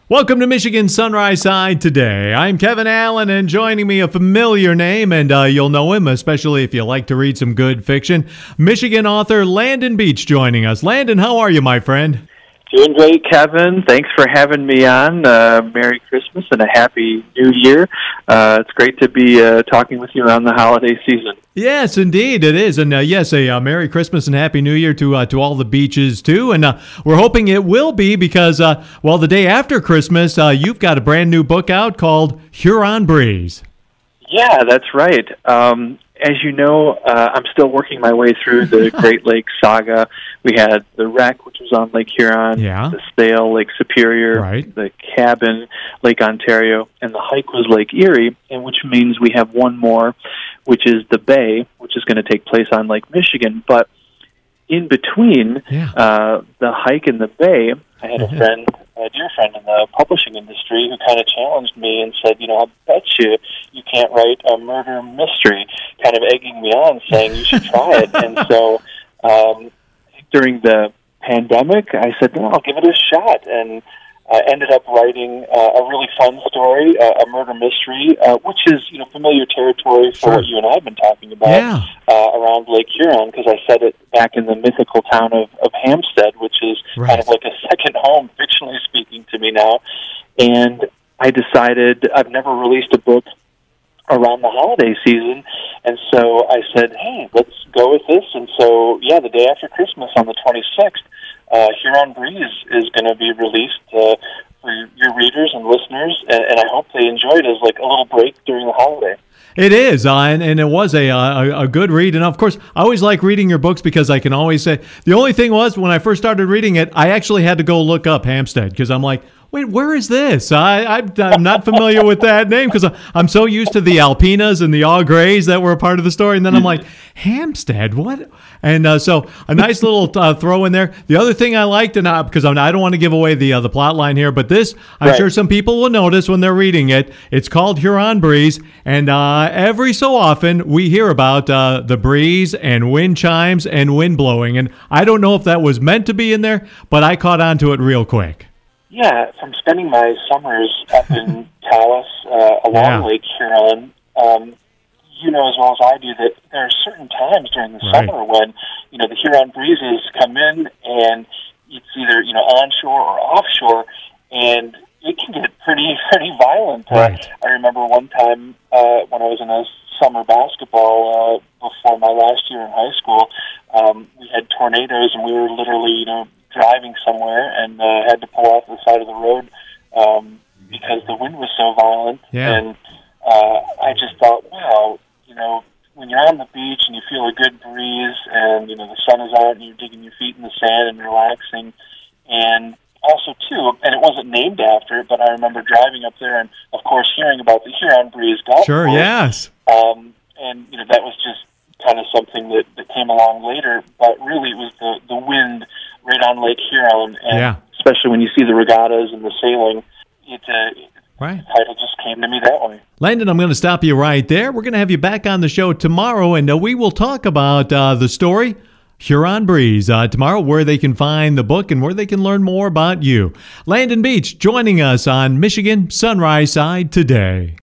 Welcome to Michigan Sunrise Side today. I'm Kevin Allen, and joining me a familiar name, and you'll know him, especially if you like to read some good fiction. Michigan author Landon Beach joining us. Landon, how are you, my friend? Doing great, Kevin. Thanks for having me on. Merry Christmas and a Happy New Year. It's great to be talking with you around the holiday season. Yes, indeed, it is. And yes, a Merry Christmas and Happy New Year to all the beaches, too. And we're hoping it will be because, the day after Christmas, you've got a brand new book out called Huron Breeze. Yeah, that's right. As you know, I'm still working my way through the Great Lakes saga. We had the wreck, which was on Lake Huron, the sail, Lake Superior, the cabin, Lake Ontario, and the hike was Lake Erie, and which means we have one more, which is the Bay, which is going to take place on Lake Michigan. But in between the hike and the Bay, I had a friend, a dear friend in the publishing industry, who kind of challenged me and said, I bet you can't write a murder mystery, kind of egging me on, saying you should try it. And so during the pandemic, I said, no, I'll give it a shot. And I ended up writing a really fun story, a murder mystery, which is familiar territory for what you and I have been talking about around Lake Huron, because I set it back in the mythical town of Hampstead, which is kind of like a second home, fictionally speaking, to me now. And I decided I've never released a book around the holiday season, and so I said, hey, let's go with this. And so, the day after Christmas on the 26th, Huron Breeze is going to be released for your readers and listeners, and I hope they enjoy it as like a little break during the holiday. It is, and it was a good read. And, of course, I always like reading your books because I can always say, the only thing was, when I first started reading it, I actually had to go look up Hampstead because I'm like, wait, where is this? I'm not familiar with that name because I'm so used to the Alpinas and the Au Grays that were a part of the story. And then I'm like, Hampstead, what? And so a nice little throw in there. The other thing I liked, and because I don't want to give away the plot line here, but this, I'm sure some people will notice when they're reading it. It's called Huron Breeze. And every so often we hear about the breeze and wind chimes and wind blowing. And I don't know if that was meant to be in there, but I caught on to it real quick. Yeah, from spending my summers up in Taos along Lake Huron, you know as well as I do that there are certain times during the summer when, the Huron breezes come in and it's either, onshore or offshore, and it can get pretty violent. I remember one time when I was in a summer basketball before my last year in high school, we had tornadoes and we were literally, driving somewhere and had to pull off the side of the road because the wind was so violent. And I just thought, wow, when you're on the beach and you feel a good breeze and, the sun is out and you're digging your feet in the sand and relaxing. And also, too, and it wasn't named after it, but I remember driving up there and, of course, hearing about the Huron Breeze golf course. And, that was just kind of something that came along later, but really it was the wind right on Lake Huron, and especially when you see the regattas and the sailing, the title just came to me that way. Landon, I'm going to stop you right there. We're going to have you back on the show tomorrow, and we will talk about the story, Huron Breeze, tomorrow, where they can find the book and where they can learn more about you. Landon Beach joining us on Michigan Sunrise Side today.